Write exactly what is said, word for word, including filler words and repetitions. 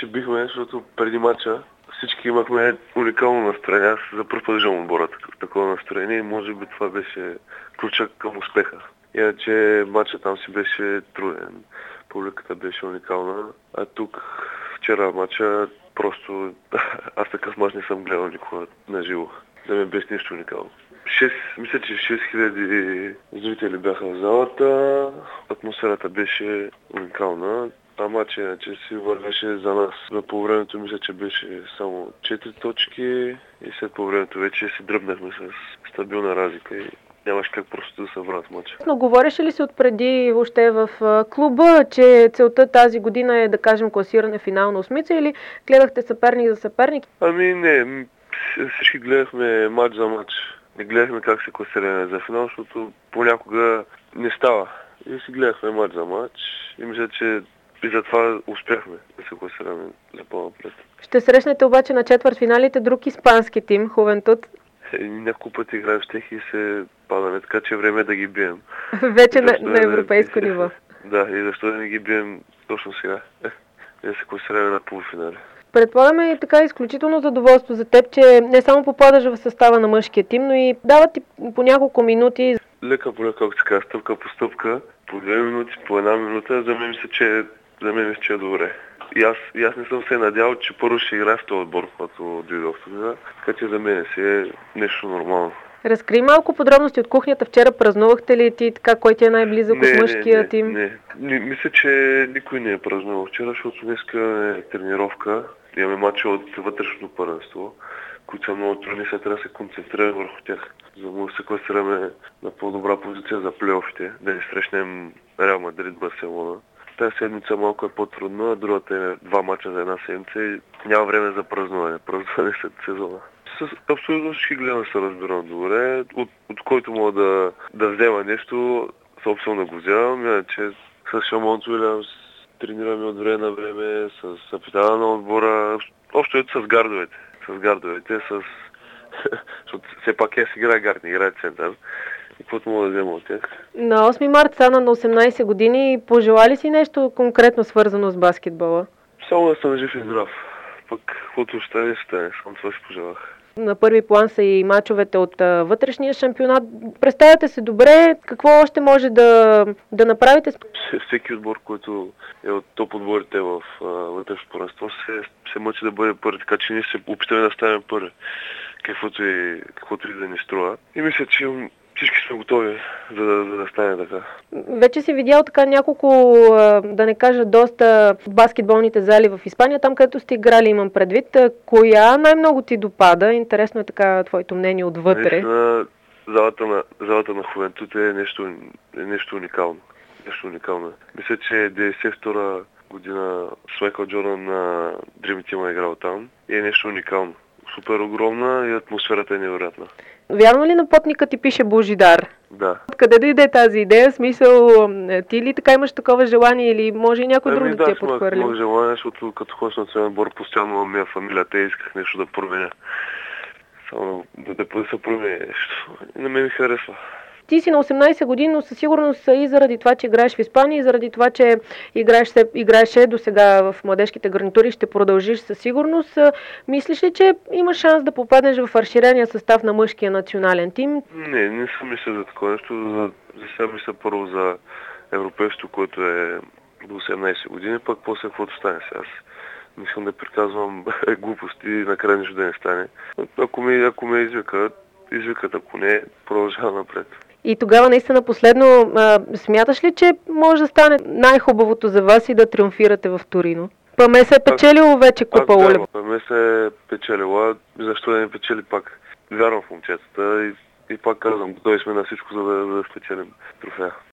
избихме, защото преди матча всички имахме уникално настроение. Аз за първ път виждам отбора такова настроение и може би това беше ключа към успеха. Иначе матчът там си беше труден. Публиката беше уникална. А тук вчера матча просто аз такъв мач не съм гледал никога на живо. Да ми беше нищо уникално. шест, мисля, че шест хиляди зрители бяха в залата. Атмосферата беше уникална. А матч иначе си вървеше за нас. За полувремето мисля, че беше само четири точки и след полувремето вече си дръбнахме с стабилна разлика и нямаш как просто да се върнат матча. Но говореше ли се отпреди въобще в клуба, че целта тази година е да кажем класиране финал на осмица или гледахте съперник за съперник? Ами не, всички гледахме матч за матч. Не гледахме как се класираме за финал, защото понякога не става. И си гледахме матч за матч и мисля, че и затова успяхме да се класираме за по-напред. Ще срещнете обаче на четвъртфиналите друг испански тим, Хувентуд. Е, няколко пъти играем с тях и се падаме, така че е време да ги бием. Вече на, на европейско да, ниво. Да, и защо да не ги бием точно сега? И да се класираме на полуфинали. Предполагаме и така изключително задоволство за теб, че не само попадаш в състава на мъжкия тим, но и дават ти по няколко минути. Лека по лека, както се казва, стъпка по стъпка, по две минути, по една минута, за мен мисля, че, за мен мисля, че е добре. И аз, и аз не съм се надявал, че първо ще играя в този отбор, когато дойдох тук, така че за мен си е нещо нормално. Разкри малко подробности от кухнята. Вчера празнувахте ли ти така, кой ти е най-близък не, от мъжкия не, не, тим? Не, не. Мисля, че никой не е празнувал вчера, защото днеска е тренировка. Имаме матча от вътрешното първенство, които са много трудни, сега трябва да се концентрираме върху тях. За да се класираме на по-добра позиция за плейофите, да не срещнем Реал Мадрид, Барселона. Тази седмица малко е по-трудна, другата е два мача за една седмица и няма време за празнуване. Празнуване след сезона. С абсолютно всички гледам се разбирам добре, от, от който мога да, да взема нещо, собствено да го вземам, иначе с Шамон Уилямс тренираме от време на време, с капитана на отбора, общо ето с гардовете. С гардовете, с... защото все пак е си играе гард, не играе център. И каквото мога да взема от тях. На осми март стана на осемнайсет години. Пожела ли си нещо конкретно свързано с баскетбола? Само да съм жив и здрав. Пък каквото ще е, ще е. Само това си пожелах. На първи план са и мачовете от а, вътрешния шампионат. Представяте се добре, какво още може да, да направите? Всеки отбор, който е от топ отборите в вътрешното първенство, се, се мъчи да бъде първи, така че ние се опитаме да ставим първи, каквото и, каквото и да ни струва. И мисля, че всички сме готови, за да, за да стане така. Вече си видял така няколко, да не кажа доста, баскетболните зали в Испания, там където сте играли, имам предвид. Коя най-много ти допада? Интересно е така твоето мнение отвътре. Наистина, залата на, залата на Хувентуд е нещо, е нещо уникално. Нещо уникално. Мисля, че деветдесет и втора година с Майкъл Джордан на Dream Team е играл там и е нещо уникално. Супер огромна и атмосферата е невероятна. Вярно ли на потника ти пише Божидар? Да. Къде дойде тази идея? В смисъл, ти ли така имаш такова желание или може и някой друг ами, да ти е да, подхвърлил? имах желание, защото като ходиш на национален отбор, постоянно ми е фамилията и исках нещо да променя. Само да, да, да се промени нещо. И на мен ми харесва. Ти си на осемнайсет години, но със сигурност и заради това, че играеш в Испания, и заради това, че играеш, играеше до сега в младежките гарнитури, ще продължиш със сигурност. Мислиш ли, че има шанс да попаднеш в разширения състав на мъжкия национален тим? Не, не съм мисля за такова нещо. За, за сега мисля първо за европейството, което е до осемнайсет години, пък после каквото стане сега. Не искам да приказвам глупости и накрая нищо да не стане. Ако ме, ако ме извикат, извикат, ако не, продължава напред. И тогава наистина последно, а, смяташ ли, че може да стане най-хубавото за вас и да триумфирате в Торино? ПМ се е печелило вече купа Оле. ПМ се е печелила, защо да не печели пак? Вярвам в момчетата и, и пак казвам, готови сме на всичко, за да, да спечелим трофея.